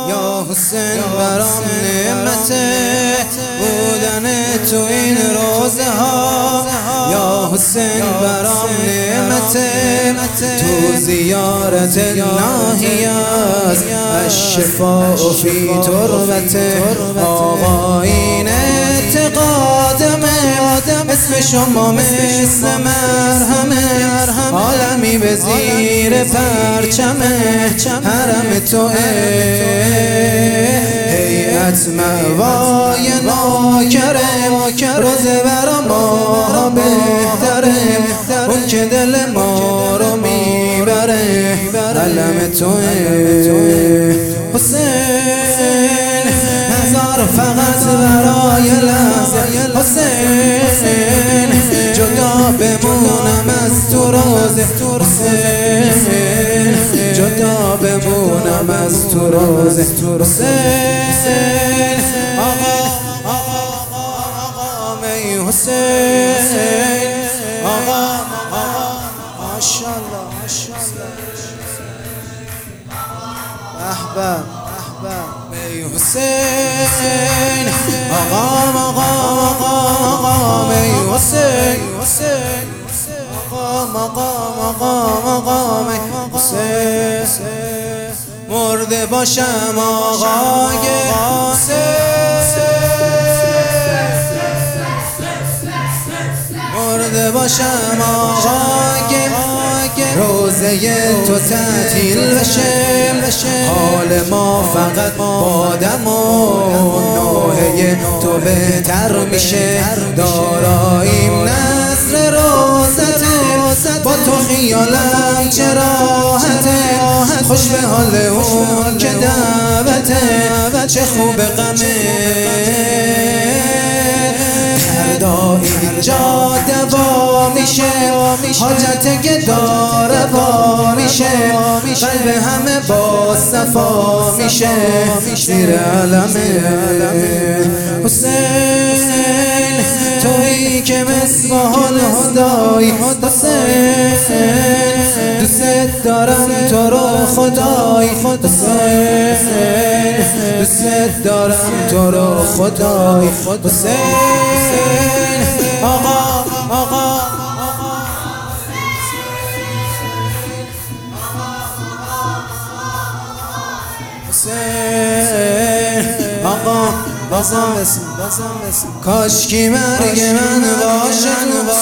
یا حسین برام نعمته بودن تو این روزه ها، یا حسین برام نعمته تو زیارت الهی است، الشفاء فی تربته. آقا این اعتقادمه، اسم شما مثل مرهمه، عالمی به زیر پرچمه، حرم توئه هیئت موای ناکره، روزه برا ما بهتره، اون که دل ما رو میبره، علم توئه حسین. هزار فقط برای لحظه حسین، جدا بمونم از تو روزه حسین، جدا بمونم از تو روزه حسین. آقا می حسین، آقا ماشاءالله احباب می حسین، آقا می حسین، آقا می حسین. مرده باشم آقای حسین، مرده باشم آقای، روزه تو تعطیل بشه، حال ما فقط بادم و نوحه تو بهتر میشه، داراییم نذر روزته، با تو خیالم چه راحته، خوش به حال اون که دعوته، چه خوب غمه فردا اینجا دوا میشه، حاجت که داره با میشه، قلب همه با صفا میشه، زیر علم حسین. تویی که مصباح الهدای حسین، دوست دارم تو رو خدای حسین، دوست دارم تو رو خدای حسین. آقا حسین، آقا بازم بسیم، کاشکی مرگ من باشه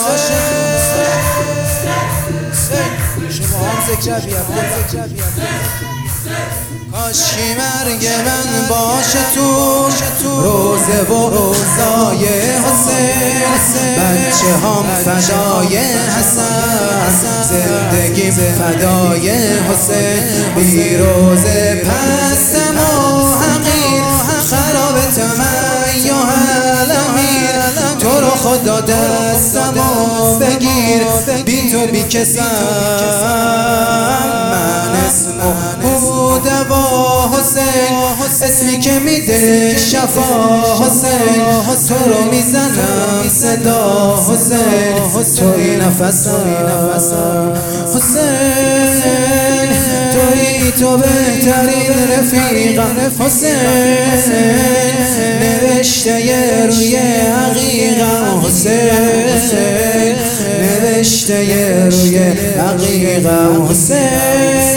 شما هم ذکر بیاد، کاشکی مرگ من باشه تو روزه و روزای حسین، بچه هم فدای حسن، زندگیم فدای حسین، بی روزه پستم و حقیر، خراب تمیم الامیر، تو رو خدا دستمو بگیر، بی تو بی کسم، من اسمو بوده با حسین، اسمی که میده شفا حسین، تو رو میزنم صدا حسین، توی نفسم حسین، تو بهترین رفیقم حسین، نوشته روی عقیقم حسین، نوشته روی عقیقم حسین.